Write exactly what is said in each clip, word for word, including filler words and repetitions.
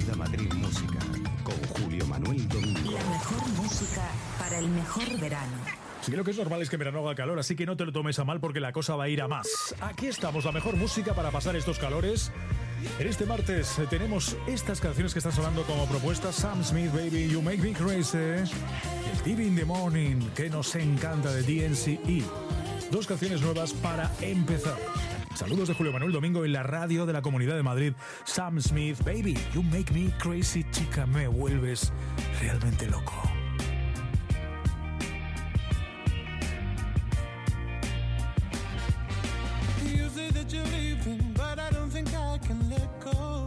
Avenida Madrid Música, con Julio Manuel Domingo. La mejor música para el mejor verano. Sí, lo que es normal es que en verano haga calor, así que no te lo tomes a mal porque la cosa va a ir a más. Aquí estamos, la mejor música para pasar estos calores. En este martes eh, tenemos estas canciones que están sonando como propuestas. Sam Smith, Baby, You Make Me Crazy. El T V in the Morning, que nos encanta, de D N C E. Dos canciones nuevas para empezar. Saludos de Julio Manuel Domingo en la radio de la Comunidad de Madrid. Sam Smith, Baby, You Make Me Crazy. Chica, me vuelves realmente loco. You say that you're leaving, but I don't think I can let go.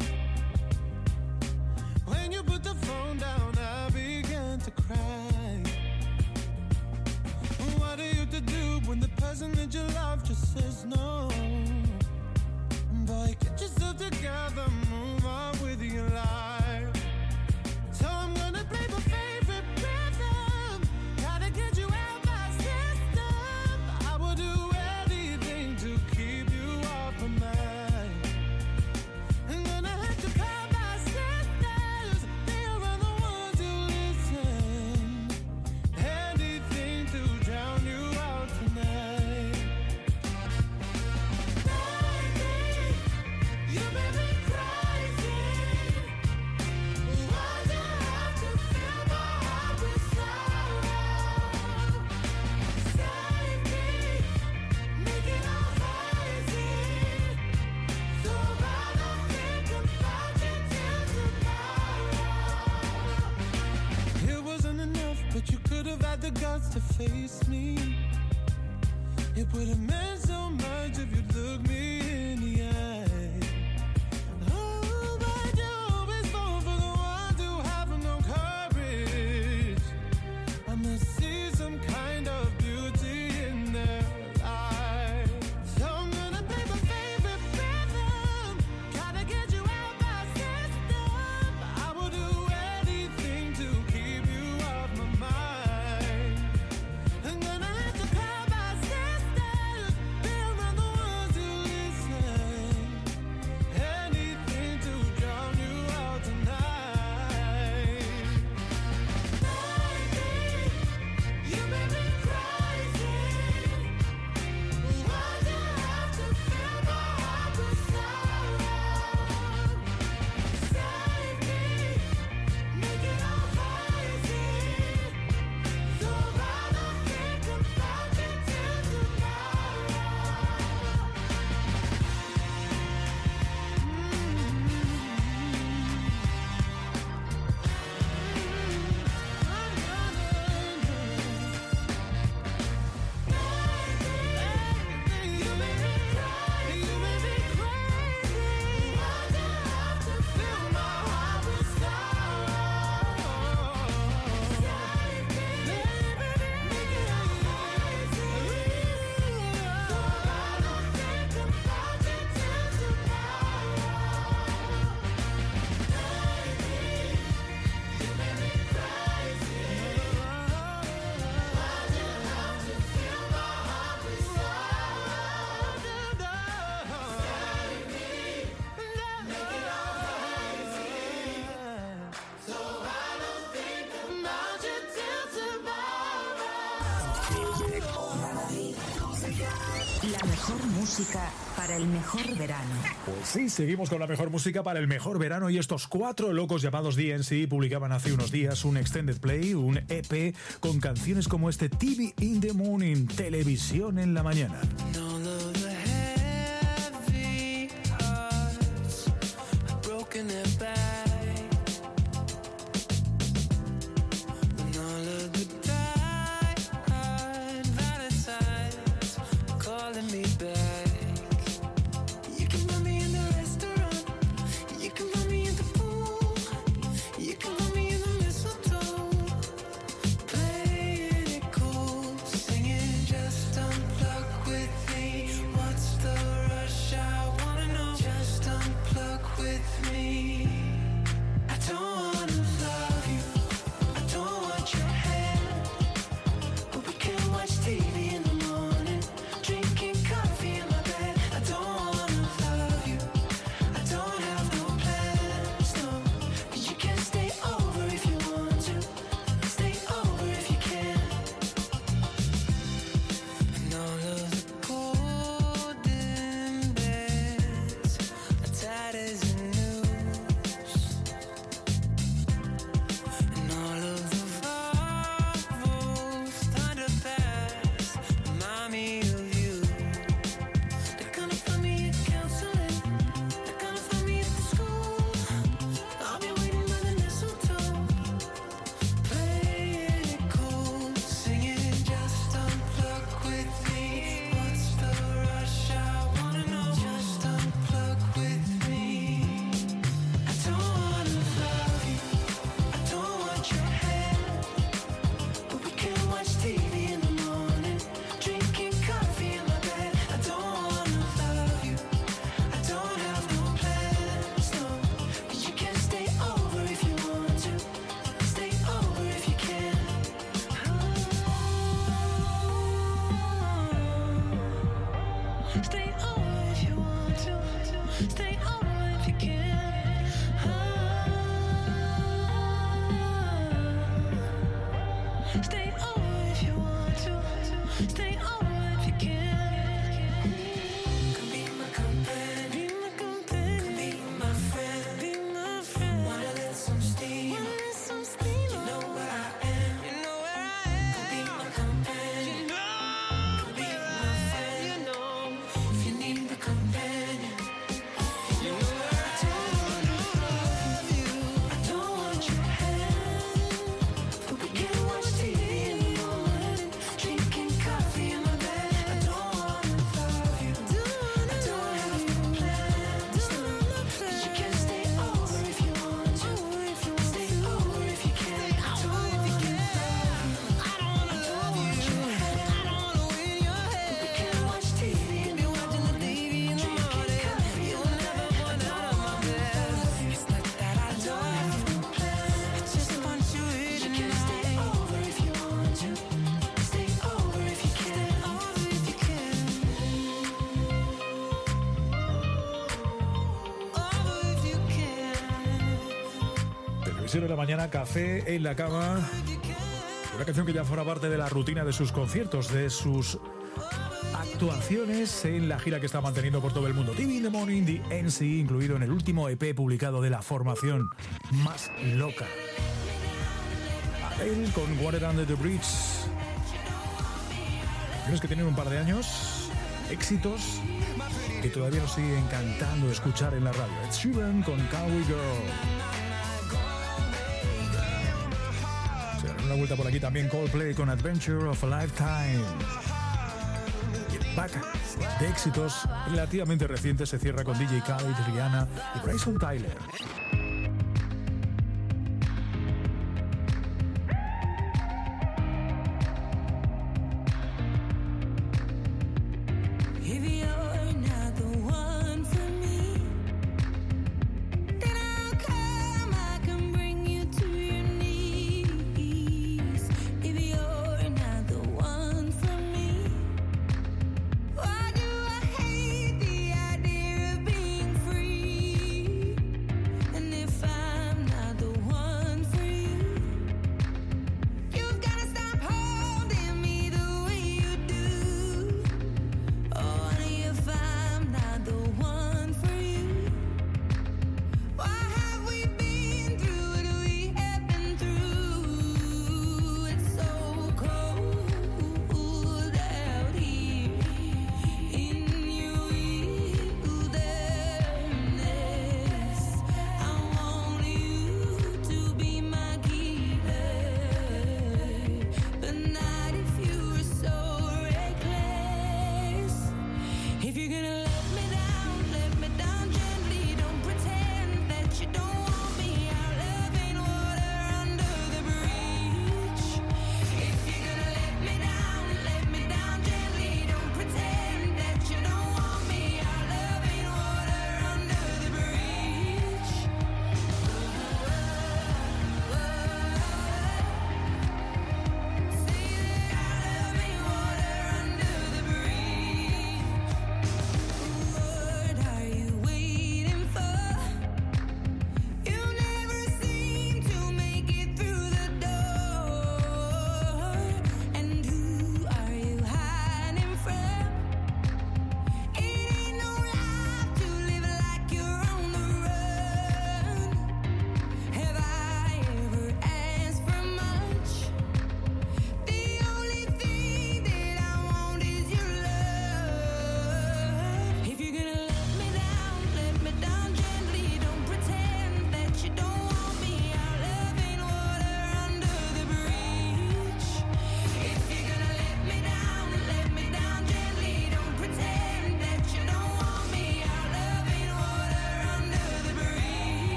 When you put the phone down, I began to cry. What are you to do when the person that you love just says no? Boy, get yourself together, move on with your life. So I'm gonna play my favorite rhythm, gotta get you out my system. I will do anything to keep you off my mind. I'm gonna have to call my sisters, they are the ones who listen. Anything to drown you out tonight. Baby, you make me crazy. Why'd you have to fill my heart with sorrow? Save me, make it all hazy, so I don't think about you till tomorrow. It wasn't enough, but you could have had the guts to face me. It would have meant so much if you'd look me in the eye. Oh, but you always fall for the ones who have no courage. I must see some kind of beauty in their lives. So I'm gonna play my favorite rhythm, gotta get you out my system. I will do anything to keep you off my mind. I'm gonna have to call my sisters, they're the ones who listen. Anything to drown you out tonight. Baby, you make me crazy. Why'd you have to fill my heart with sorrow? Save me, make it all hazy, so I don't think about you till tomorrow. Baby, you make me crazy, you make me crazy. Why'd you have to fill my heart with sorrow? Save me, make it all hazy, so I don't think about you till tomorrow. Baby, you make me crazy. Why'd you have to fill my heart with sorrow? Save me, make it all hazy, so I don't think about you till tomorrow. La mejor música para el mejor verano. Pues sí, seguimos con la mejor música para el mejor verano y estos cuatro locos llamados D N C E publicaban hace unos días un extended play, un E P con canciones como este T V in the Morning, televisión en la mañana. All of the heavy hearts have broken their back. When all of the tired Valentines are calling me back. You can find me in the restaurant, you can find me in the pool, you can find me in the mistletoe, playing it cool, singing just unplug with me. seis de la mañana, café en la cama. Una canción que ya forma parte de la rutina de sus conciertos, de sus actuaciones en la gira que está manteniendo por todo el mundo. T V in the Morning, The N C, incluido en el último E P publicado de la formación más loca. Adele con Water Under the Bridge. Tienes que tener un par de años, éxitos que todavía nos siguen cantando escuchar en la radio. Ed Sheeran con Cowboy Girl. Se dará una vuelta por aquí también Coldplay con Adventure of a Lifetime. Back de éxitos relativamente recientes se cierra con D J Khaled, Rihanna y Bryson Tyler. And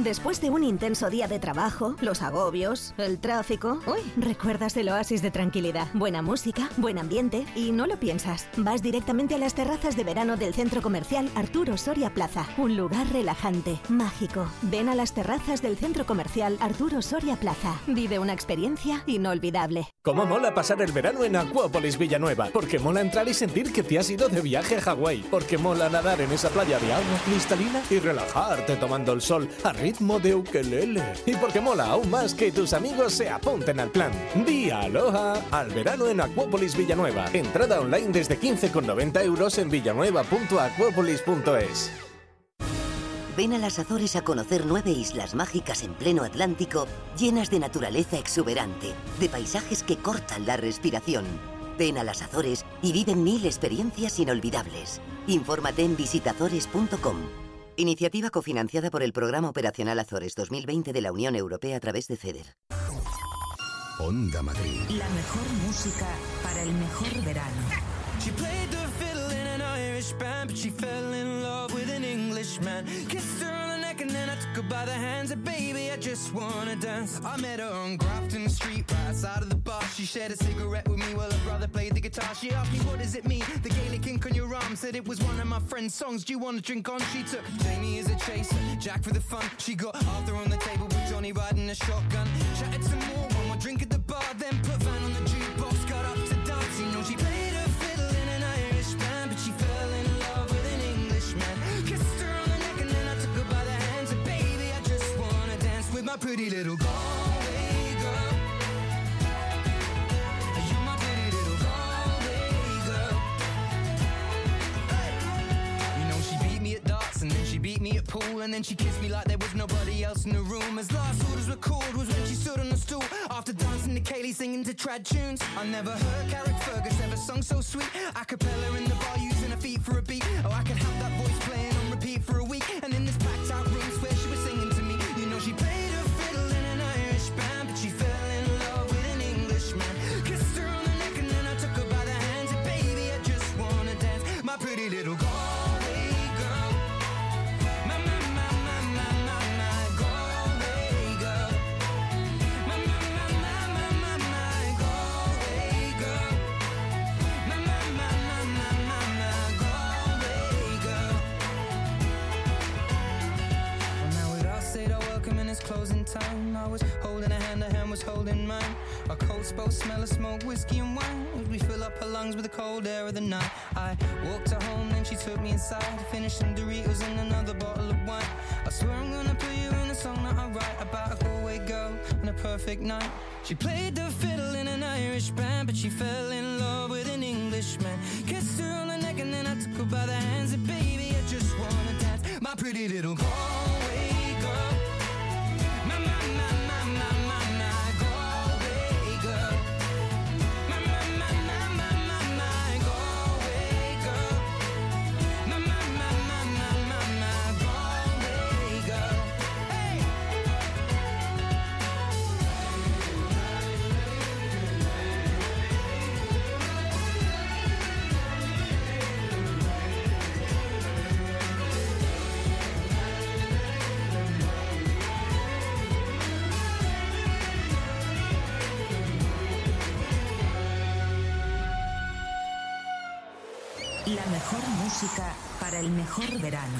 Después de un intenso día de trabajo, los agobios, el tráfico... Uy, recuerdas el oasis de tranquilidad. Buena música, buen ambiente y no lo piensas. Vas directamente a las terrazas de verano del Centro Comercial Arturo Soria Plaza. Un lugar relajante, mágico. Ven a las terrazas del Centro Comercial Arturo Soria Plaza. Vive una experiencia inolvidable. ¿Cómo mola pasar el verano en Acuópolis Villanueva? Porque mola entrar y sentir que te has ido de viaje a Hawái. Porque mola nadar en esa playa de agua cristalina y relajarte tomando el sol a ritmo de ukelele. Y porque mola aún más que tus amigos se apunten al plan. Di aloha al verano en Acuópolis Villanueva. Entrada online desde quince con noventa euros en villanueva punto acuópolis punto es. Ven a las Azores a conocer nueve islas mágicas en pleno Atlántico, llenas de naturaleza exuberante, de paisajes que cortan la respiración. Ven a las Azores y vive mil experiencias inolvidables. Infórmate en visitazores punto com. Iniciativa cofinanciada por el Programa Operacional Azores dos mil veinte de la Unión Europea a través de FEDER. Onda Madrid. La mejor música para el mejor verano. She played the fiddle in an Irish band, but she fell in love with an Englishman. Kissed her on the neck and then I took her by the hands. And baby, I just wanna dance. I met her on Grafton Street, right outside of the bar. She shared a cigarette with me while her brother played the guitar. She asked me, what does it mean? The Gaelic ink on your arm. Said it was one of my friend's songs. Do you want to drink on? She took Jamie as a chaser, Jack for the fun. She got Arthur on the table with Johnny riding a shotgun. Chatted some more, one more drink at the bar. Then put Van on the jukebox, got up to dance. You know she played her fiddle in an Irish band, but she fell in love with an Englishman. Kissed her on the neck and then I took her by the hands. And baby, I just wanna dance with my pretty little Galway girl. You're my pretty little Galway girl. Hey. You know she beat me at darts and then she beat me at pool, and then she kissed me like there was nobody else in the room. As last orders were called was when she stood on the stool after dancing to Kaylee singing to trad tunes. I never heard Carrick Fergus ever sung so sweet. A cappella in the bar using her feet for a beat. Oh, I could have that voice playing on repeat for a week. And in this packed out room swear she was singing to me. You know she played her fiddle in an Irish band, but she fell in love with an Englishman. Kissed her on the neck and then I took her by the hands. And baby, I just wanna dance, my pretty little Galway girl. My, my, my, my, my, my, my Galway girl. My, my, my, my, my, my, my Galway girl. My, my, my, my, my, my, my Galway girl. Well, now we'd all said our welcome and it's closing time. I was holding a hand, her hand was holding mine. Our coats both smell of smoke, whiskey and wine, as we fill up her lungs with the cold air of the night. I walked her home, then she took me inside, finished some Doritos and another bottle of wine. I swear I'm gonna put you in a song that I write about a Galway girl and a perfect night. She played the fiddle in an Irish band, but she fell in love with an Englishman. Kissed her on the neck and then I took her by the hands. And baby, I just wanna dance, my pretty little Galway girl. My, my, my, my, my, my, my Galway girl. My, my, my, my, my, my, my Galway girl. My, my, my, my, my, my, my Galway girl. Hey! La mejor música para el mejor verano.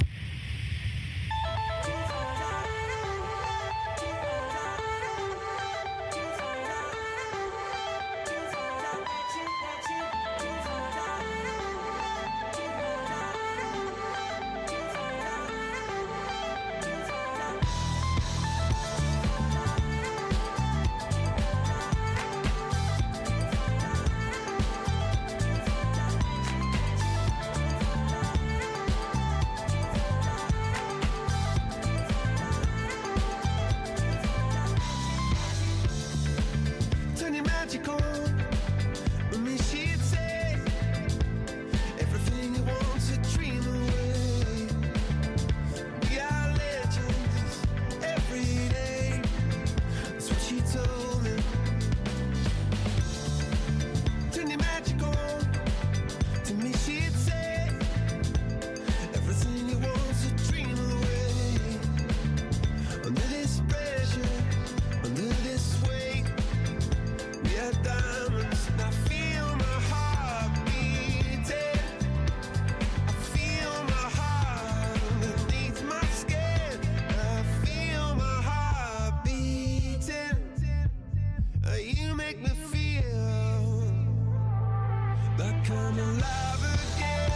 come alive again.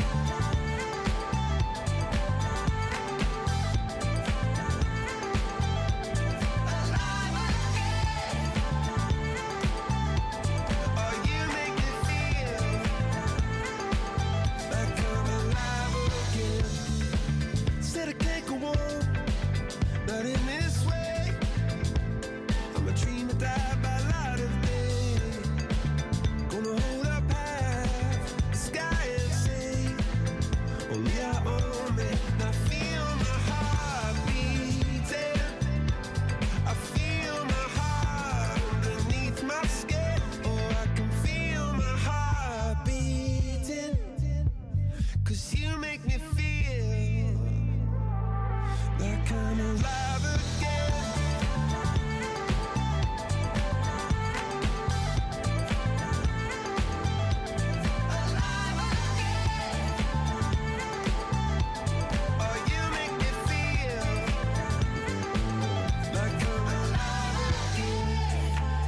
Alive again. Oh, you make me feel like I'm alive again. Said I can't go on, not in this way. I'm a dream that died by light of day. Gonna hold up half the sky and say, only I own it. I feel my heart beating. I feel my heart underneath my skin. Oh, I can feel my heart beating. Cause you make me feel like I'm alive again. Alive again. Oh, you make me feel like I'm alive again.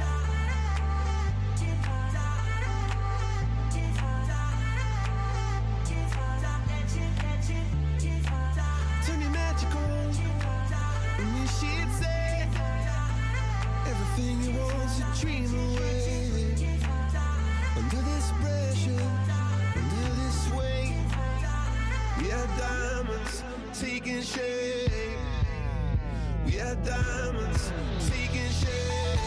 Turn me magical. And then she'd say, everything you want's a dream away. Under this pressure, under this weight, we are diamonds taking shape. We are diamonds taking shape.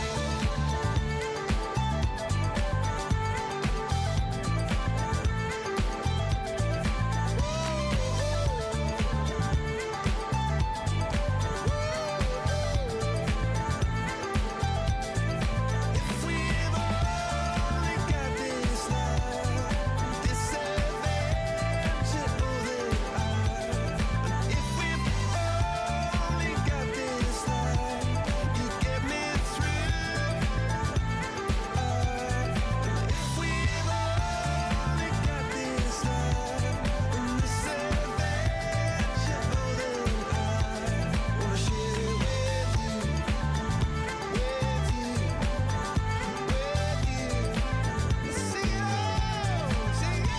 If we've only got this life, this adventure, oh, that I. If we've only got this life, you get me through. Uh, if we've only got this life, and this adventure, oh, that I wanna share it with you, with you, with you. See you, see you.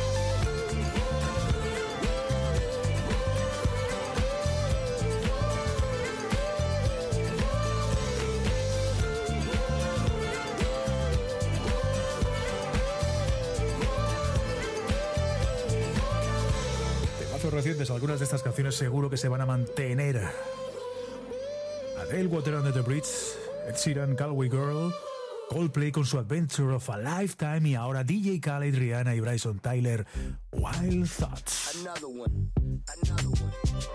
Temazos recientes, algunas de estas canciones seguro que se van a mantener. Adele, Water Under the Bridge, Ed Sheeran, Galway Girl, Coldplay con su Adventure of a Lifetime y ahora D J Khaled, Rihanna y Bryson Tyler, Wild Thoughts. Another one. Another one.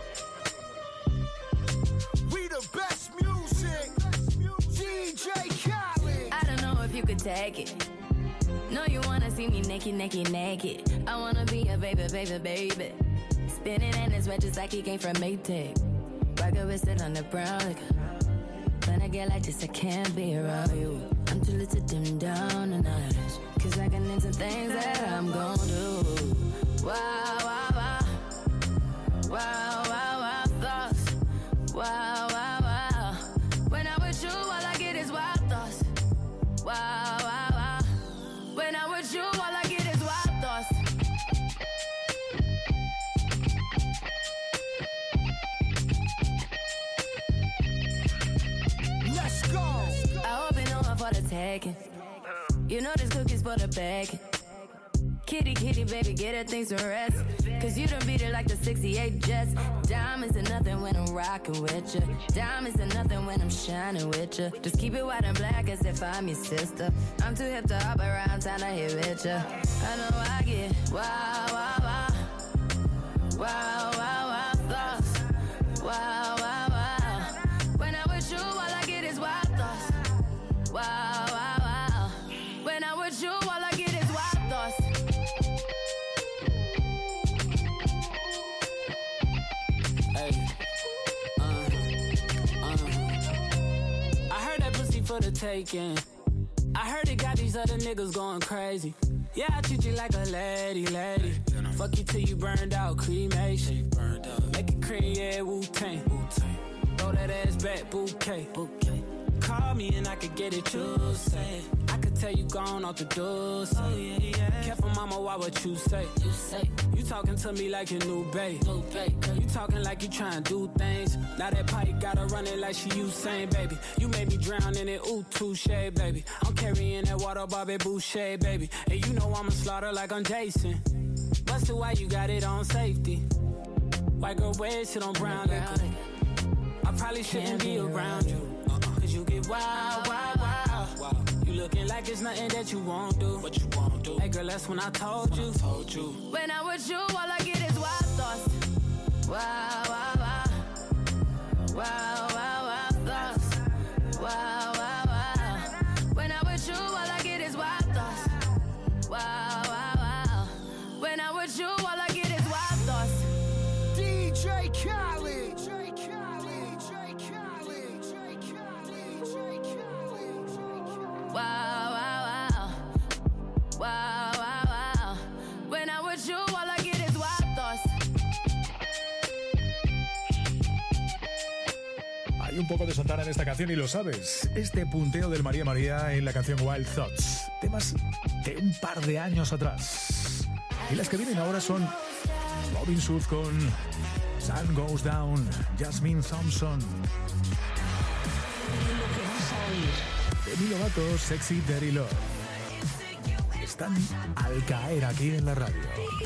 We the best music. D J Khaled. I don't know if you could take it. No, you wanna see me naked, naked, naked. I wanna be a baby, baby, baby. Spinning in his red just like he came from Maytag. Rocket with it on the brown liquor. When I get like this, I can't be around you. I'm too little to dim down the night. Cause I can into things that I'm gon' do. Wow, wow, wow. Wow, wow, wow, thoughts. Wow, wow, wow. When I'm with you, all I get is wild thoughts. Wow, wow, wow. When I'm with you, all I get is wild thoughts. Let's go. I hope you know I'm for the taking. You know this cookie's for the bag. Kitty, kitty, baby, get her things to rest. Cause you done beat it like the sixty-eight Jets. Diamonds are nothing when I'm rocking with you. Diamonds are nothing when I'm shining with you. Just keep it white and black as if I'm your sister. I'm too hip to hop around town to hit with you. I know I get wow, wow, wow. Wow, wow, wow, thoughts. Wow, wow, wow. When I'm with you, all I get is wild thoughts. Wow, wow, wow. When I'm with you, all I get is wild thoughts. Hey, uh, uh. I heard that pussy for the taking. I heard it got these other niggas going crazy. Yeah, I treat you like a lady, lady. Fuck you till you burned out, cremation. Make it cream, yeah, Wu-Tang. Throw that ass back, bouquet. Call me and I could get it, you say. I could could tell you gone off the door. So. Oh, yeah, yeah. Careful, mama, why what you say? You say you talking to me like your new babe. New babe. You talking like you trying to do things. Now that pipe gotta run it like she Usain, baby. You made me drown in it, ooh, touche, baby. I'm carrying that water, Bobby Boucher, baby. And you know I'ma slaughter like I'm Jason. Busted, why you got it on safety? White girl wear shit on brown liquor. I probably shouldn't be around you. Cause you get wild, wild, wild. You looking like it's nothing that you won't do. What you won't do. Hey girl, that's when I told you. Told you. When I'm with you, all I get is wild thoughts. Wow, wow, wow. Wow, wow, wow thoughts. Wow, wow, wow. When I'm with you, all I get is wild thoughts. Wow, wow, wow. When I'm with you, all I get is wild thoughts. D J Khaled. Wow, wow, wow. Wow, wow, wow. When I'm with you, all I get is wild thoughts. Hay un poco de Santana en esta canción y lo sabes. Este punteo del María María en la canción Wild Thoughts. Temas de un par de años atrás. Y las que vienen ahora son Robin Schulz con Sun Goes Down, Jasmine Thompson. Demi Lovato, Sexy Dirty Love. Están al caer aquí en la radio.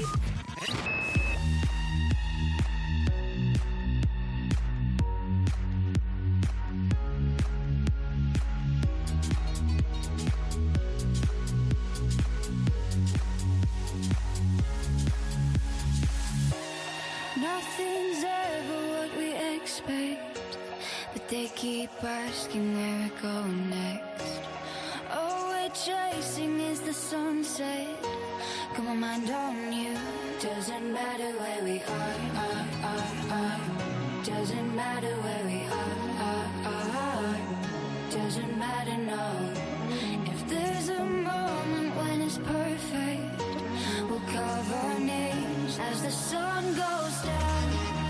Nothing's ever what we expect, but they keep asking where we're going next. All we're chasing is the sunset. Got my mind on you. Doesn't matter where we are, are, are, are. Doesn't matter where we are, are, are. Doesn't matter, no. If there's a moment when it's perfect, we'll carve our names as the sun goes down.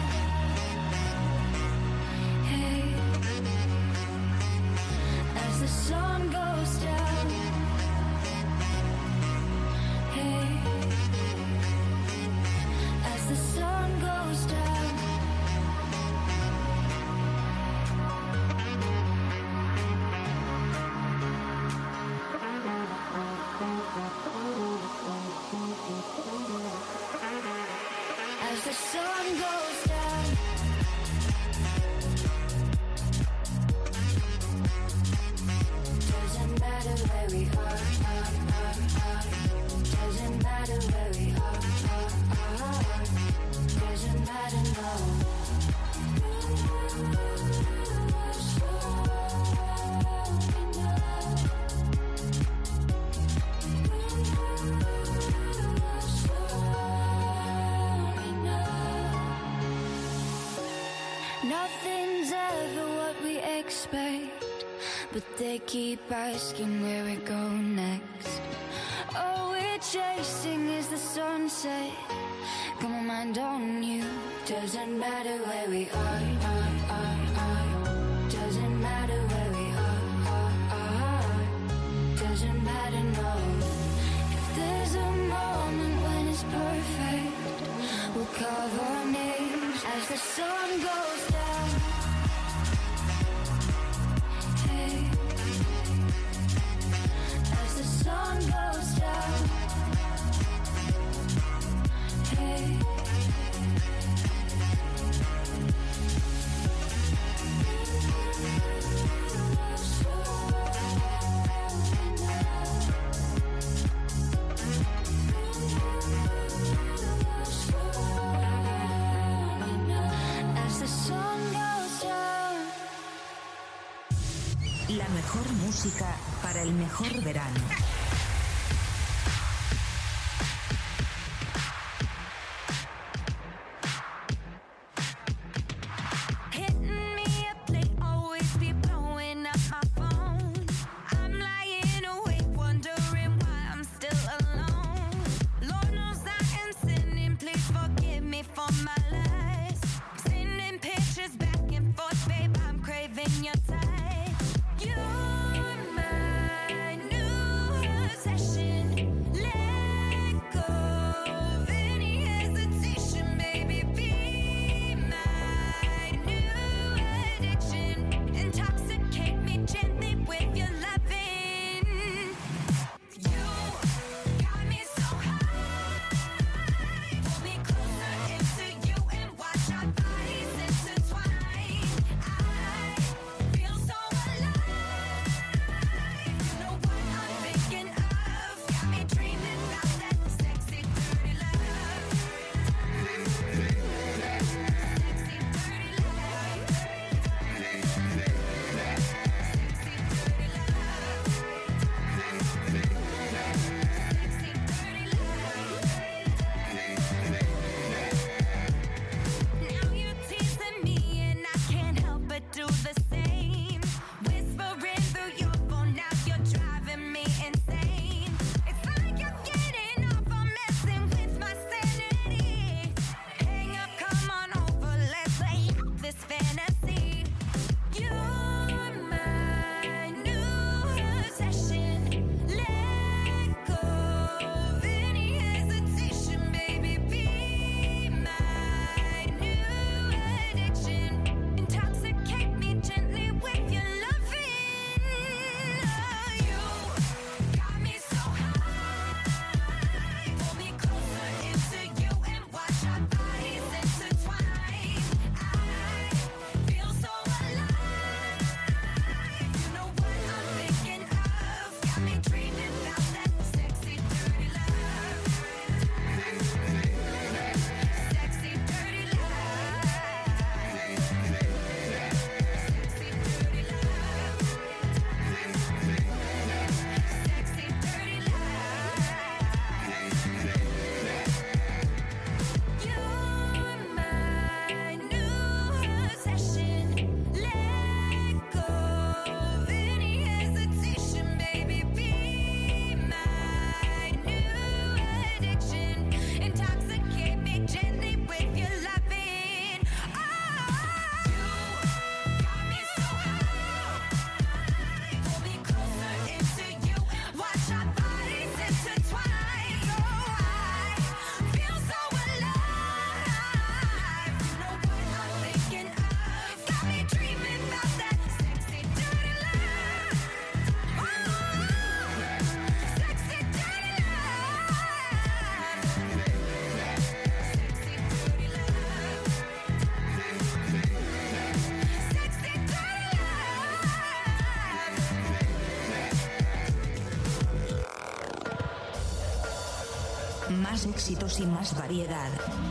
Hey, as the sun goes down. Hey, as the sun goes down. As the sun goes down. Doesn't matter where we are, are, are, are. Doesn't matter where we are, are, are. Doesn't matter, no. Nothing's ever what we expect, but they keep asking where we go next. All we're chasing is the sunset. Got my mind on you. Doesn't matter where we are, are, are, are. Doesn't matter where we are, are, are. Doesn't matter, no. If there's a moment when it's perfect, we'll carve our names as the sun goes down. Hey, as the sun goes down. Hey, as the sun goes down. La mejor música para el mejor verano. Hitting me up, they always be blowing up my phone. I'm lying awake, wondering why I'm still alone. Lord knows I am sinning, please forgive me for my lies. Sending pictures back and forth, babe, I'm craving your touch. You're my new Más éxitos y más variedad.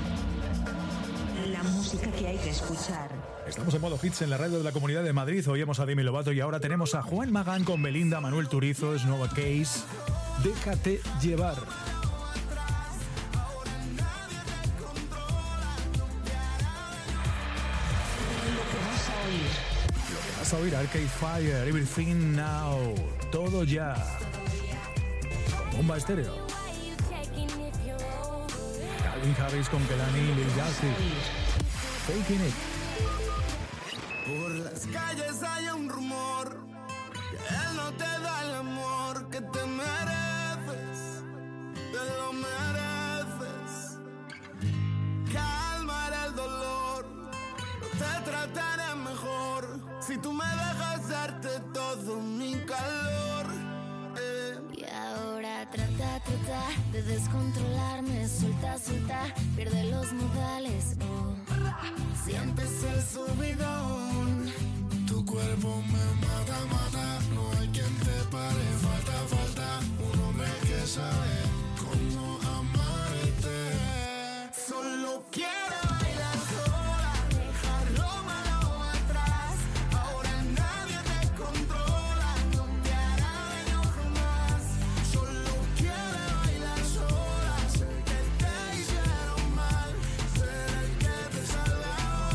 La música que hay que escuchar. Estamos en modo hits en la radio de la Comunidad de Madrid. Oímos a Demi Lovato y ahora tenemos a Juan Magán con Belinda, Manuel Turizo, Snova Case. Déjate llevar. Vas a oír Arcade Fire, Everything Now, todo ya. Bomba Estéreo. Calvin Harris con Kelani, Lil Yachty. Faking It. Por las calles hay un rumor que él no te da el amor que te mereces, te lo mereces. Calmaré el dolor, no te trataré mejor si tú me dejas darte todo mi calor. Eh. Y ahora trata, trata de descontrolarme, suelta, suelta, pierde los modales. Oh. Sientes el subidón, tu cuerpo me mata, mata. No hay quien te pare, falta, falta un hombre que sabe cómo amarte. Solo quiero bailar sola, dejar lo malo atrás. Ahora nadie te controla, no te hará daño jamás. Solo quiero bailar sola, sé que te hicieron mal, ser el que te salva.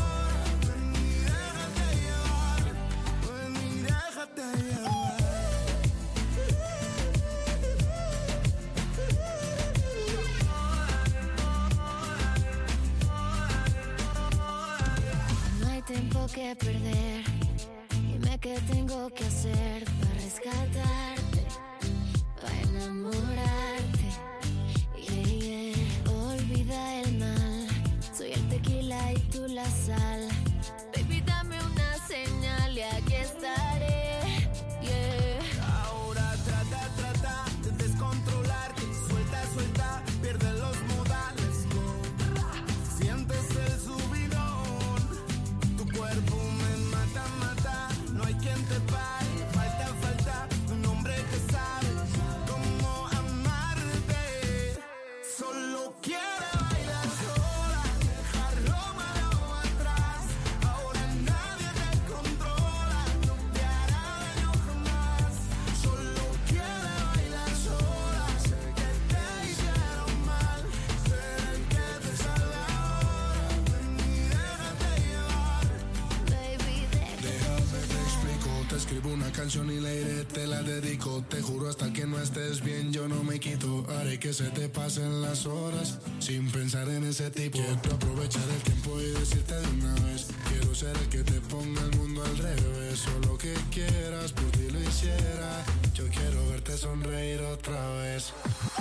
No hay tiempo que perder, dime qué tengo que hacer para rescatarte, para enamorarte. Yeah, yeah. Olvida el mal, soy el tequila y tú la sal. Baby, dame una señal y aquí estaré. Yeah. Ahora trata, trata de descontrolarte. Suelta, suelta, pierde los modales. No. Sientes el subidón, tu cuerpo me mata, mata. No hay quien te pare, falta, falta un hombre que sabe cómo amarte. Solo quiero bailar sola, dejar lo malo atrás. Ahora nadie te controla, no te hará daño jamás. Solo quiero bailar sola, sé que te hicieron mal, ser el que te salva ahora. Ven y déjate llevar. Baby, Déjame te explico, te escribo una canción y la iré, te la dedico. Te juro hasta que no estés bien yo no me quito. Haré que se te pasen las horas sin pensar en ese tipo. Quiero aprovechar el tiempo y decirte de una vez, quiero ser el que te ponga el mundo al revés. Solo que quieras, por ti lo hiciera. Yo quiero verte sonreír otra vez.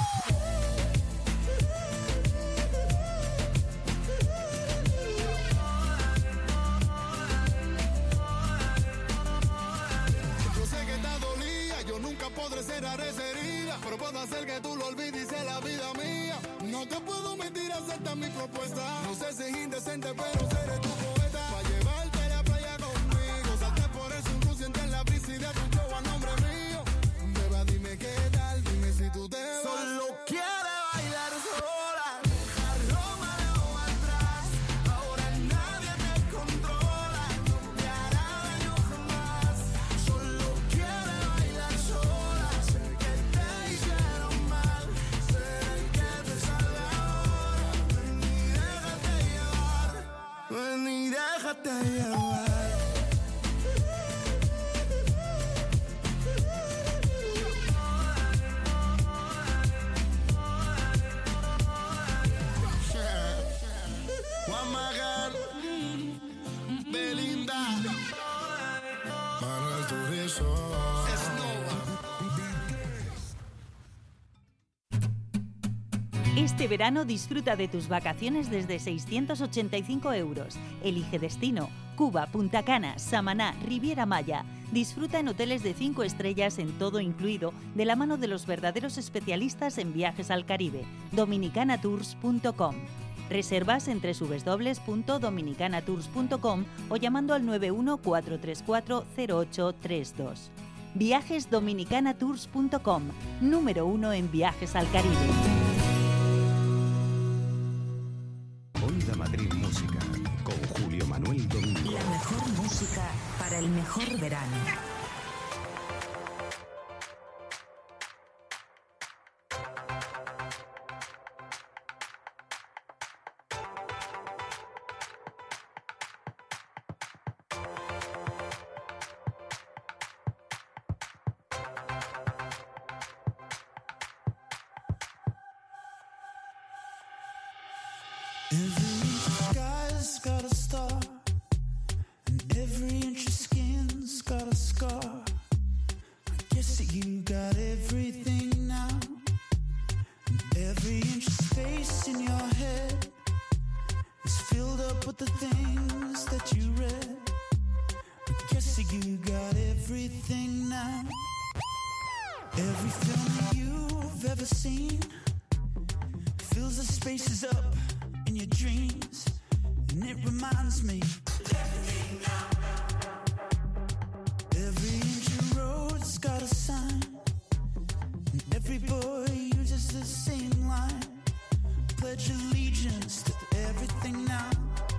Yo sé que te dolía, yo nunca podré cerrar esa herida, pero puedo hacer que tú lo olvides y sea la vida mía. No te puedo mentir, acepta mi propuesta. No sé si es indecente, pero seré tu poeta. Pa' llevarte a la playa conmigo, salte por el sur, sientes la brisa y de tu flow a nombre mío. Beba, dime qué tal, dime si tú te vas. Solo quiero bailar sola, dejar lo malo atrás. Ahora nadie te controla, no te hará daño jamás. Solo quiero bailar sola, sé que te hicieron mal, ser el que te salva ahora. Ven y déjate llevar, ven y déjate llevar. Juan Magán, Belinda, Manuel Turizo, Este verano disfruta de tus vacaciones desde seiscientos ochenta y cinco euros. Elige destino: Cuba, Punta Cana, Samaná, Riviera Maya. Disfruta en hoteles de cinco estrellas en todo incluido, de la mano de los verdaderos especialistas en viajes al Caribe. dominicana tours punto com. Reservas en doble u doble u doble u punto dominicana tours punto com o llamando al nueve uno cuatro tres cuatro cero ocho tres dos. Viajes dominicana tours punto com, número uno en viajes al Caribe. música para el mejor verano. Every sky's got a star, and every inch of skin's got a scar. I guess that you got everything now, and every inch of space in your head is filled up with the things that you read. I guess that you got everything now. Every film that you've ever seen fills the spaces up in your dreams, and it reminds me everything now. Every inch of road's got a sign, and every boy uses the same line. Pledge allegiance to everything now.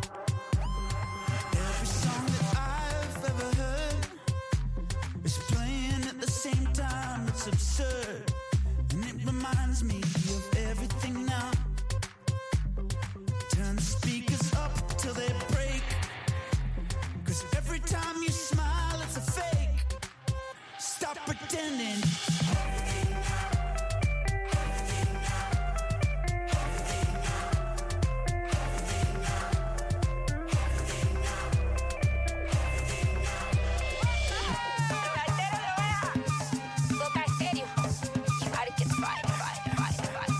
Every song that I've ever heard is playing at the same time. It's absurd, and it reminds me of everything now. Turn the speakers up till they break, 'cause every time you smile it's a fake. Stop pretending. Everything now, everything now, everything now, everything now, everything now, everything now. Boca Estéreo. Ahora que fire, fire, fire, fire.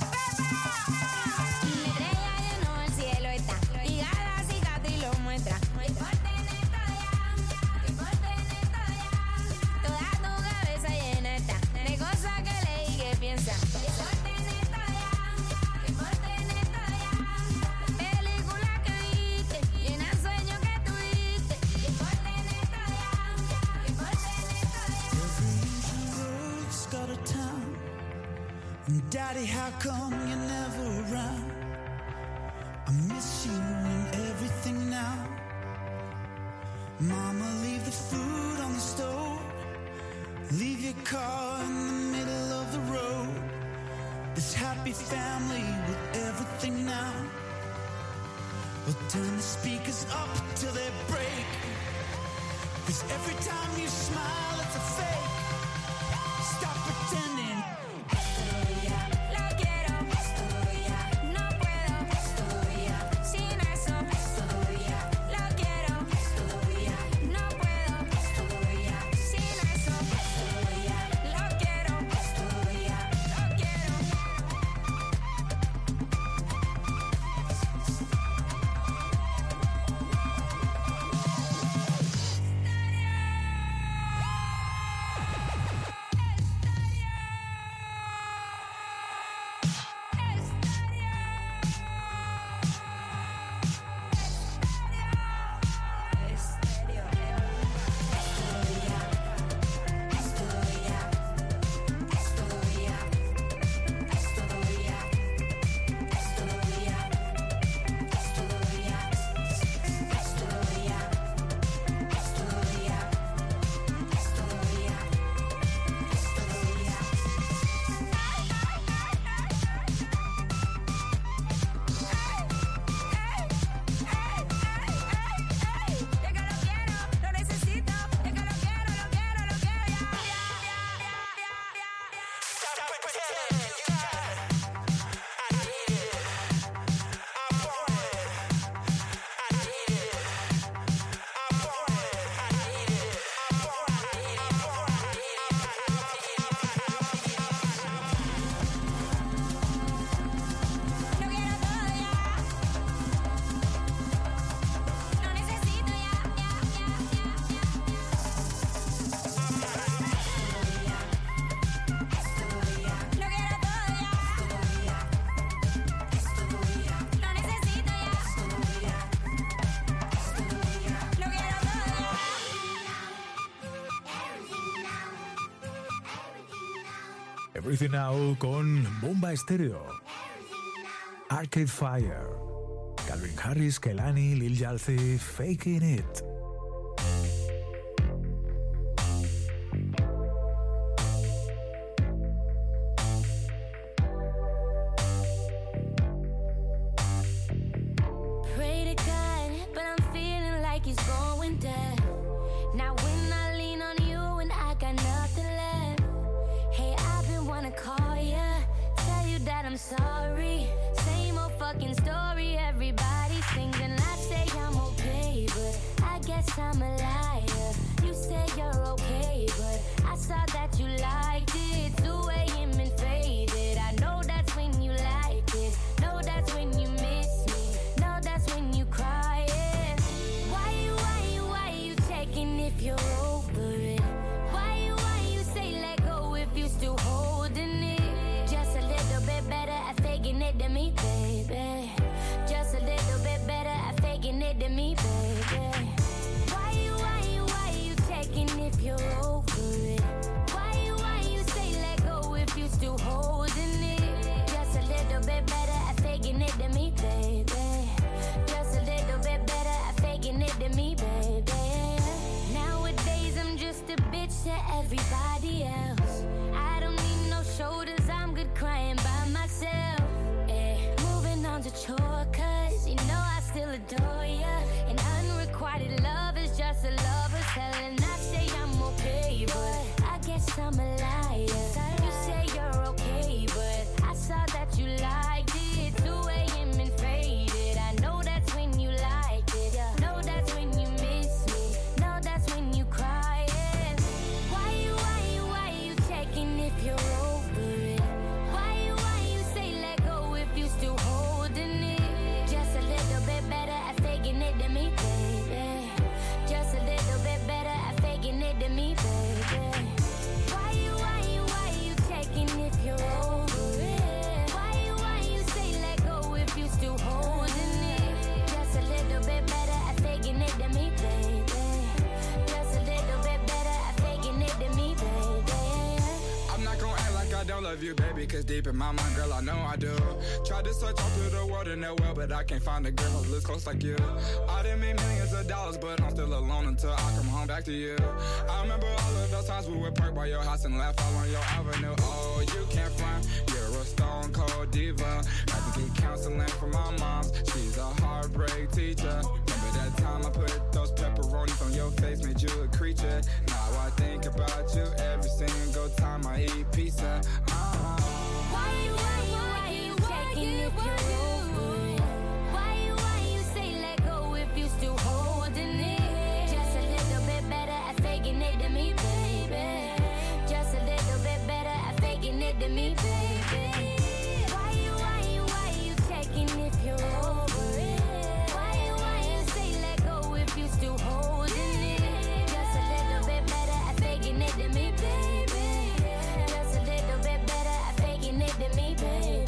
Daddy, how come you're never around? I miss you and everything now. Mama, leave the food on the stove. Leave your car in the middle of the road. This happy family with everything now. Well, turn the speakers up till they break, 'cause every time you smile it's a fake. Stop pretending. Everything Now con Bomba Estéreo, Arcade Fire, Calvin Harris, Kehlani, Lil Yachty, Faking It. sorry. Same old fucking story. Everybody sings and I say I'm okay, but I guess I'm a liar. You say you're okay, but I saw that you liked it. two a.m. and faded. I know that's when you like it. Know that's when you miss me. Know that's when you cry. Yeah. Why you, why you, why you taking if you're over it? Why you, why you say let go if you still holding it? Just a little bit better at faking it than me, baby. Just a little bit better at faking it than me, baby. Why you, why you, why you taking if you're over it? Why you, why you say let go if you still holding it? Just a little bit better at faking it than me, baby. Just a little bit better at faking it than me, baby. Nowadays I'm just a bitch to everybody else. I don't need no shoulders, I'm good crying by myself. Eh, moving on to chore, cause you know I still adore ya. And unrequited love is just a lover's hell. And I say I'm okay, but I guess I'm a liar. You say you're okay, but I saw that you liked it. two a.m. and faded. I know that's when you like it. Know that's when you miss me. Know that's when you cry. Yeah. Why you, why you, why you taking if you're over it? Why you, why you say let go if you still holding it? Just a little bit better at faking it than me, baby. Just a little bit better at faking it than me, baby. Why you, why you, why you taking if you're over it? Why you, why you say let go if you still holding it? Just a little bit better at faking it than me, baby. Just a little bit better at faking it than me, baby. I'm not gonna act like I don't love you, baby, cause deep in my mind, girl, I know I do. Tried to search all through the world in that well, but I can't find a girl who looks close like you. I done made millions of dollars, but I'm still alone until I come home back to you. I remember all of those times we would park by your house and laugh all on your avenue. Oh, you can't front, you're a stone cold diva. Had to get counseling from my mom's, she's a heartbreak teacher. Remember that time I put those pepperonis on your face, made you a creature. Now I think about you every single time I eat pizza. Uh-huh. Why you, why you, why you taking if you're over it? Why you, why you say let go if you still holding it? Just a little bit better at faking it than me, baby. Just a little bit better at faking it than me, baby. Why you, why you, why you taking if you're over it? Why you, why you say let go if you still holding it? Just a little bit better at faking it than me, baby. Just a little bit better at faking it than me, baby.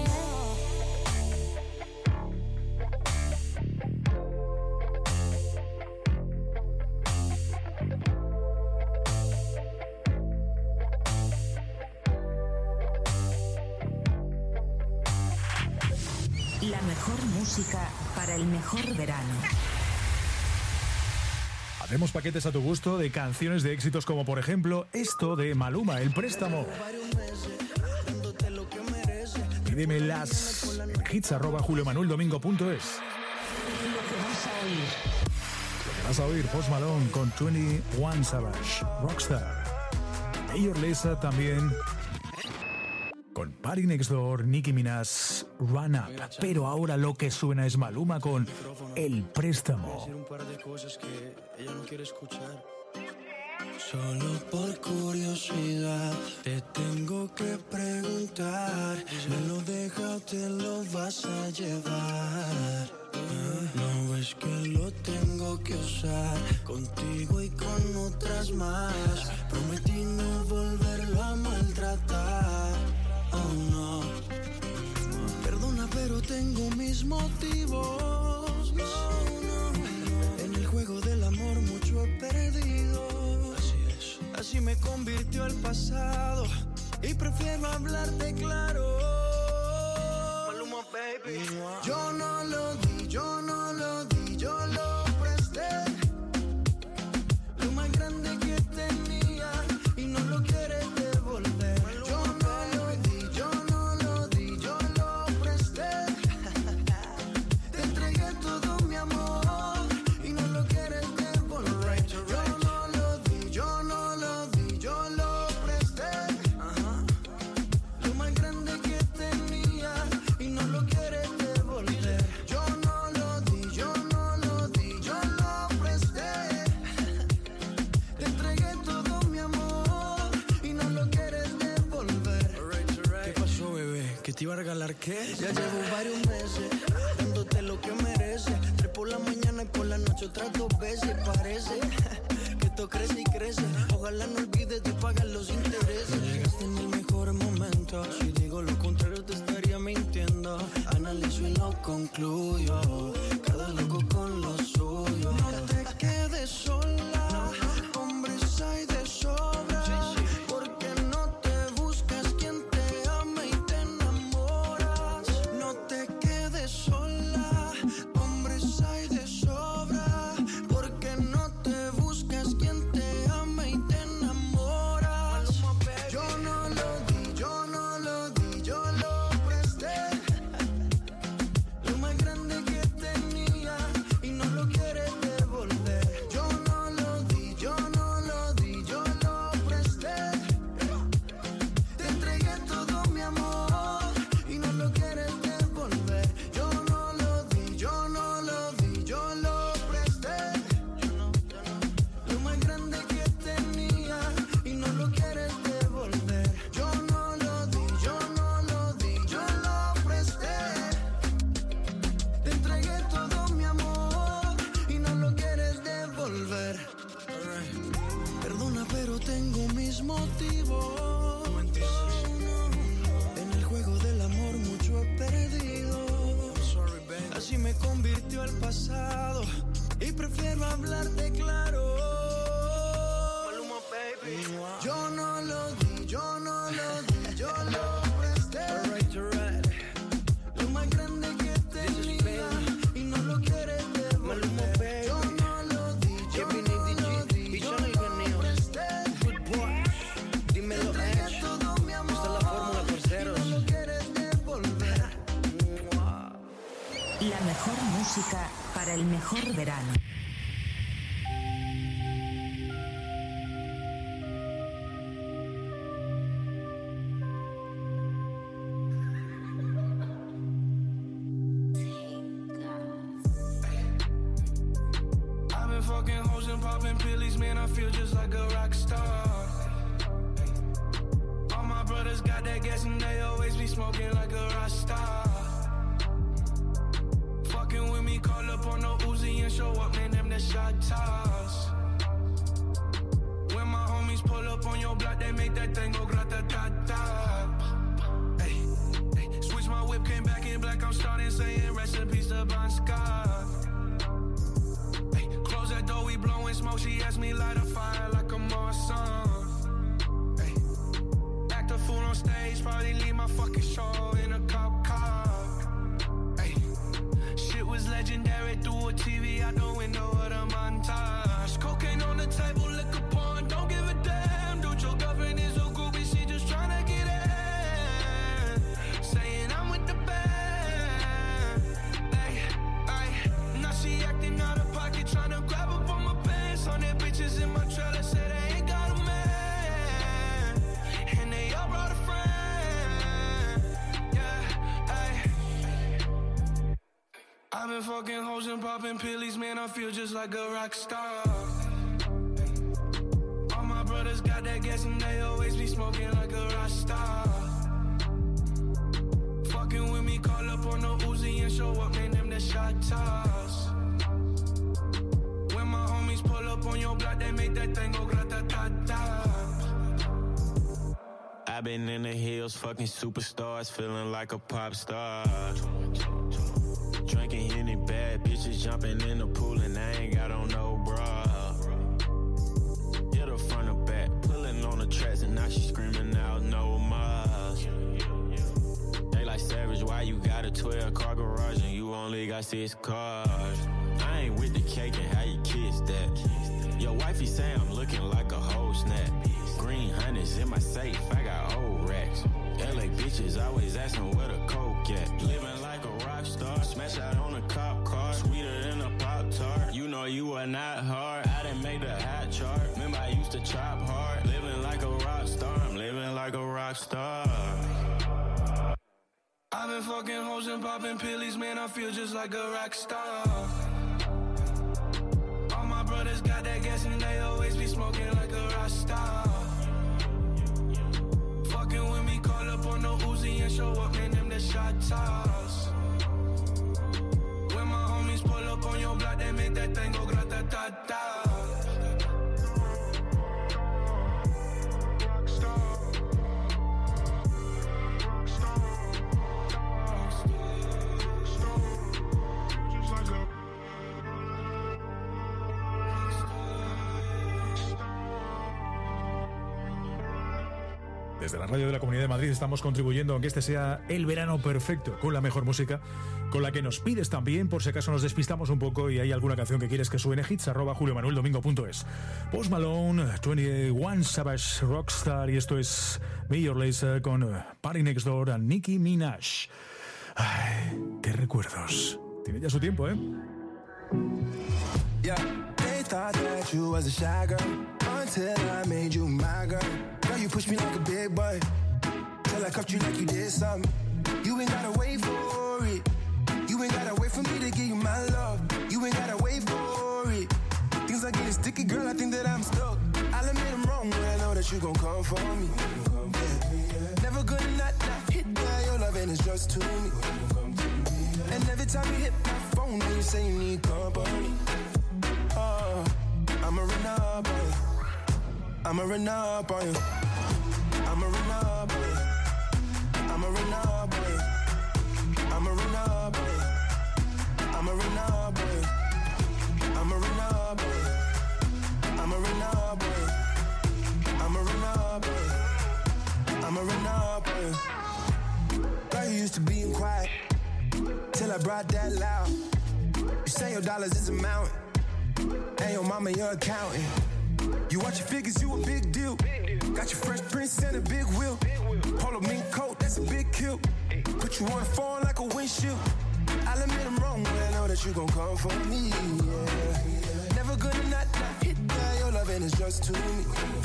La mejor música para el mejor verano. Hacemos paquetes a tu gusto de canciones de éxitos como por ejemplo esto de Maluma, El Préstamo. Pídeme las hits arroba juliomanueldomingo punto es. Lo que vas a oír. Lo que vas a oír, Post Malone con veintiuno Savage, Rockstar. Mayor Lesa también con Party Next Door, Nicki Minaj, Run Up. Pero ahora lo que suena es Maluma con El Préstamo. Un par de cosas que ella no quiere escuchar. Solo por curiosidad te tengo que preguntar. ¿Me lo dejas o te lo vas a llevar? No ves que lo tengo que usar contigo y con otras más. Prometí no volverlo a maltratar. Oh no. Perdona pero tengo mis motivos. No, no. En el juego del amor mucho he perdido. Así es. Así me convirtió el pasado y prefiero hablarte claro. Maluma, baby. Yo no lo di, yo no lo di, yo lo presté. Lo más grande que tenía y no lo quieres devolver. Yo no lo di, yo no lo di, yo lo presté. Te entregué todo mi amor y no lo quieres devolver. Yo no lo di, yo no lo di, yo lo presté. Lo más grande que tenía ¿Que te iba a regalar qué? Ya llevo varios meses dándote lo que mereces. Tres por la mañana y por la noche otras dos veces. Parece que esto crece y crece. Ojalá no olvides de pagar los intereses. Llegaste en el mejor momento. Si digo lo contrario te estaría mintiendo. Analizo y lo concluyo. Cada loco con lo suyo. No te quedes sola. Hombres hay de sobra. Porque no te buscas quien te ama y te enamoras. No te quedes sola. Hombres hay de sobra. Porque no te buscas quien te ama y te enamoras. Yo no lo di, yo no lo di, yo lo presté. Lo más grande que tenía y no lo quieres devolver. Yo no lo di, yo no lo di, yo lo presté. Te entregué todo mi amor y no lo quieres devolver. Yo no lo di, yo no lo di, yo lo presté. Lo más grande que tenía y no lo quieres devolver. Yo no lo di, yo no lo di, yo lo presté. Te entregué todo mi amor y no lo quieres devolver. Perdona, pero tengo mis motivos. En el juego del amor mucho he perdido. Así me convirtió el pasado y prefiero hablarte claro. Yo no lo di, yo no lo di, yo lo presté. Lo más grande que tenía y no lo quieres devolver. Yo no lo di, yo no lo di, yo lo presté. Dímelo, Te entregué todo mi amor. Esta es la fórmula, parceros. Y no lo quieres devolver. La mejor música para el mejor verano. I've been fucking hoes and popping pillies, man, I feel just like a rock star. All my brothers got that gas and they always be smoking like a rock star. Fucking with me, call up on the Uzi and show up, man, them the shot toss. When my homies pull up on your block, they make that thing go grata-ta-ta. Ay, ay, switch my whip, came back in black, I'm starting saying recipes to Bon Scott. Ay, close that door, we blowing smoke, she asked me light a fire like a Marsan. Ay, act a fool on stage, probably leave my fucking show in a cop car. Ay, shit was legendary through a T V out the window of the montage. Cocaine on the table, liquor porn, don't give a damn. Dude, your girlfriend is a groupie, she just tryna get in. Saying I'm with the band. Ay, ay, now she acting out of pocket, tryna grab up on my pants. On their bitches in my trailer, say they ain't got a man. And they all brought a friend. Yeah, ay. I've been fucking hoes and popping pillies, man, I feel just like a rock star. All my brothers got that gas and they always be smoking like a rock star. Fucking with me, call up on the Uzi and show up, man, them the shot toss. When my homies pull up on your block, they make that thing go grata-ta-ta. I've been in the hills, fucking superstars, feeling like a pop star. Drinking any bad bitches, jumping in the pool, and I ain't got on no bra. Hit her front or back, pulling on the tracks, and now she screaming out no more. They like Savage, why you got a twelve car garage and you only got six cars? I ain't with the cake and how you kiss that. Your wifey say I'm looking like a whole snap. Green hundreds in my safe, I got old racks. L A bitches always asking where the coke at. Living like a rock star, smash out on a cop car, sweeter than a Pop-Tart. You know you are not hard, I didn't make the hot chart. Remember I used to chop hard, living like a rock star. I'm living like a rock star. I've been fucking hoes and popping pillies, man, I feel just like a rock star. All my brothers got that gas and they always be smoking like a rock star. Fucking with me, call up on the Uzi and show up, man, them drop tops. When my homies pull up on your block, they make that thing go grata-ta-ta. Desde la radio de la Comunidad de Madrid estamos contribuyendo a que este sea el verano perfecto, con la mejor música, con la que nos pides también, por si acaso nos despistamos un poco y hay alguna canción que quieres que suene, hits arroba julio manuel domingo punto es. Post Malone, veintiuno Savage Rockstar, y esto es Major Lazer con Party Next Door a Nicki Minaj. Ay, qué recuerdos. Tiene ya su tiempo, ¿eh? Yeah, they thought that you was a shy girl until I made you my girl. Girl, you pushed me like a big boy till I cuffed you like you did something. You ain't gotta wait for it. You ain't gotta wait for me to give you my love. You ain't gotta wait for it. Things are getting sticky, girl, I think that I'm stuck. I'll admit I'm wrong, but I know that you gon' come for me. Yeah. Never gonna not, not hit by your love and it's just to me. And every time you hit my phone, you say you need company. Oh, I'ma run up on you. I'ma run up on you. I'ma run up on you. I'ma run up on you. I'ma run up on you. I'ma run up on you. I'ma run up on you. I'ma run up on you. I'ma run up on you. I'ma run up on you. Girl, you used to being quiet till I brought that loud. You say your dollars is a mountain, and your mama your accountant. You watch your figures, you a big deal. Got your Fresh Prince and a big wheel. Polo mink coat, that's a big kill. Put you on a phone like a windshield. I'll admit I'm wrong, but I know that you gon' come for me. Yeah. Never gonna not, not hit by your love and it's just to me.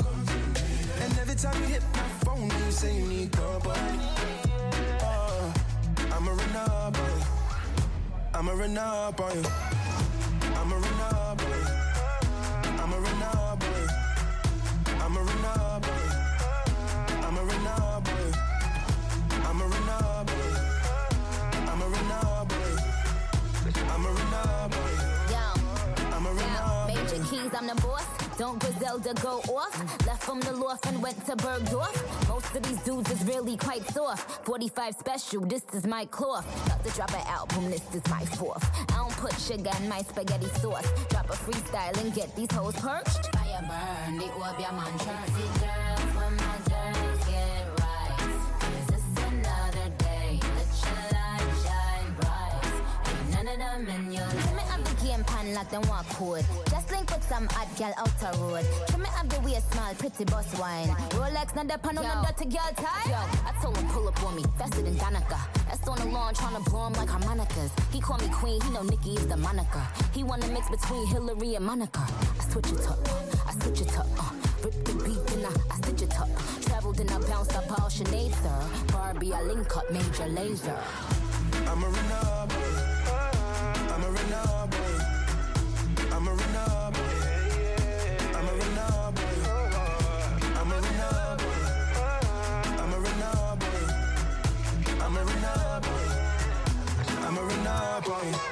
And every time you hit my phone, you say you need company. Oh, I'ma run up on you. I'ma run up on you. I'ma run up on you. I'ma run up on you. I'ma run up on you. I'ma run up on you. I'ma run up on you. I'ma run up on you. I'ma run up on you. Yo, I'ma run up on you. Major Keys, I'm the boss. Don't Griselda go off? Left from the loft and went to Bergdorf. Most of these dudes is really quite soft. forty-five special, this is my cloth. About to drop an album, this is my fourth. I don't put sugar in my spaghetti sauce. Drop a freestyle and get these hoes perched. Fire burn, the orb, your man church. See girls, when my girls get right. Is this another day? Let your light shine bright. Ain't none of them in your life. Trim it up the game pan like them walk code. Just link with some hot girl outer road. Trim it up the waist small, pretty boss wine. Rolex, not the pan on the dirty girl tie. Yo, I told him pull up on me, faster than Danica. That's on the lawn, tryna blow him like harmonicas. He call me queen, he know Nikki is the moniker. He wanna mix between Hillary and Monica. I switch it up, uh, I switch it up, uh, rip the beat then I, I stitch it up. Traveled and I bounced up all Sinead, sir. Barbie, I link up Major Lazer. I'ma run up on you. I'ma run up on you. I'ma run up on you. I'ma run up on you. I'ma run up on you. I'ma run up on you. I'ma run up on you. I'ma run up on you.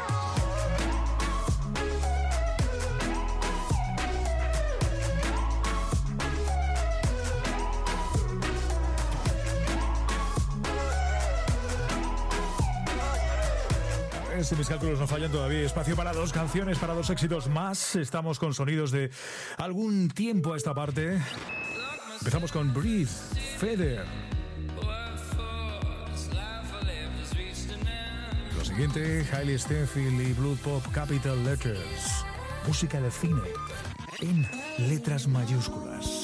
Si mis cálculos no fallan todavía, espacio para dos canciones, para dos éxitos más. Estamos con sonidos de algún tiempo a esta parte. Empezamos con Breathe, Feather. Lo siguiente, Hailey Steinfeld y Blood Pop, Capital Letters. Música de cine en letras mayúsculas.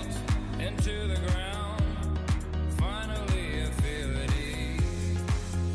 To the ground, finally I feel at ease.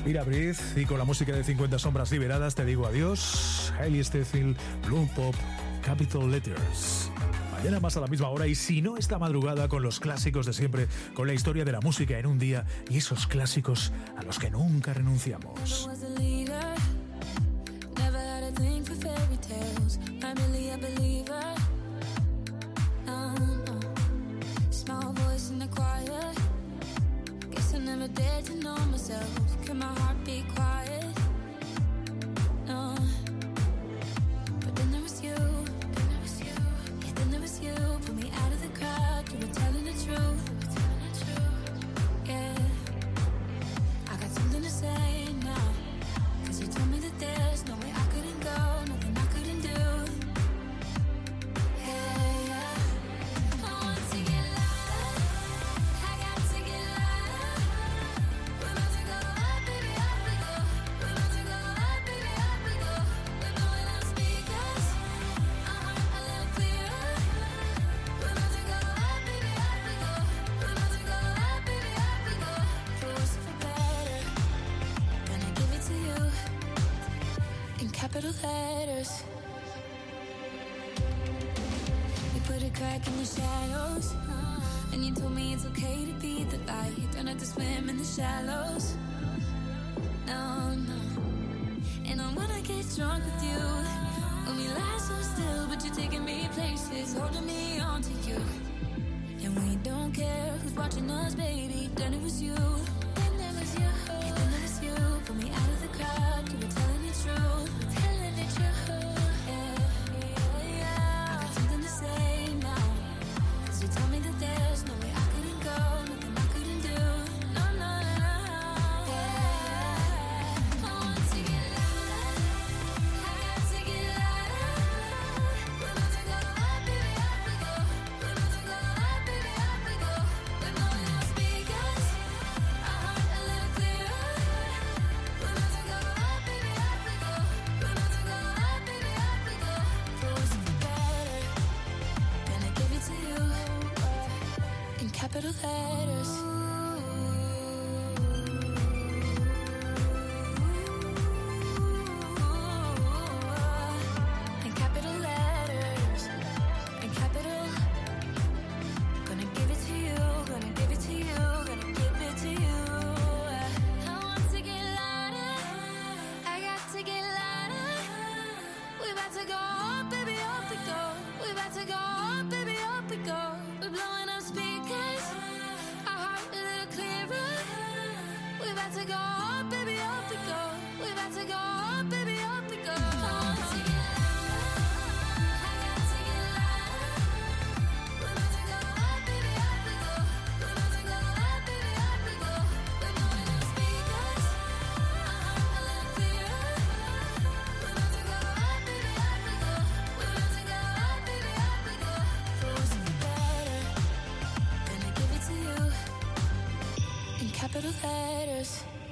Mira, Breathe, y con la música de cincuenta sombras liberadas te digo adiós. Hailey Steinfeld, Blue Pop, Capital Letters. Mañana más a la misma hora, y si no, esta madrugada con los clásicos de siempre, con la historia de la música en un día y esos clásicos a los que nunca renunciamos. Never dared to know myself. Can my heart be quiet? No. But then there was you. Then there was you. Yeah, then there was you. Pulled me out of the crowd. You were telling the truth. You were telling the truth. Yeah. I got something to say now. Cause you told me that there's no way I couldn't go. Nothing I couldn't do. Yeah, yeah. I want to get louder. I got to get louder. We're about to go up, baby, up we go. We're about to go up, baby, up we go. We're blowing out speakers. Our heart a little clearer. We're about to go up, baby, up we go. We're about to go up, baby, up we go. For worse or for better, gonna give it to you in capital letters. We put a crack in the shadows, and you told me it's okay to be the light. Don't have to swim in the shallows. No, no. And I wanna get drunk with you. When we lie so still, but you're taking me places, holding me on to you. And we don't care who's watching us, baby. Then it was you. Then it was you. Yeah, then it was you. Pull me out of the crowd. You were telling the truth. Telling the truth. Yeah, yeah, yeah. I got something to say now. Cause you told me that there's no way I couldn't go. Nothing I couldn't do. No, no, no, no. Yeah. I want to get louder. I got to get louder. We're about to go up, baby, up we go. We're about to go up, baby, up we go. We're blowing out speakers. Our heart a little clearer. We're about to go up, baby, up we go. We're about to go up, baby, up we go. For worse or for better, gonna give it to you in capital letters. In capital letters, in capital. Gonna give it to you, gonna give it to you, gonna give it to you. I want to get louder, I got to get louder. We about to go up, baby, up we go. We about to go up, baby, up we go. We're blowing up speakers, our heart a little clearer. We about to go up, baby, up we go. We about to go up, baby, up we go. I want to get louder, I got to get louder. We're about to go up, baby, up we go. We're about to go up, baby, up we go. We're blowing up speakers, our heart a little clearer. We're about to go up, baby, up we go. We're about to go up, baby, up we go. For worse or for better, gonna give it to you in capital letters.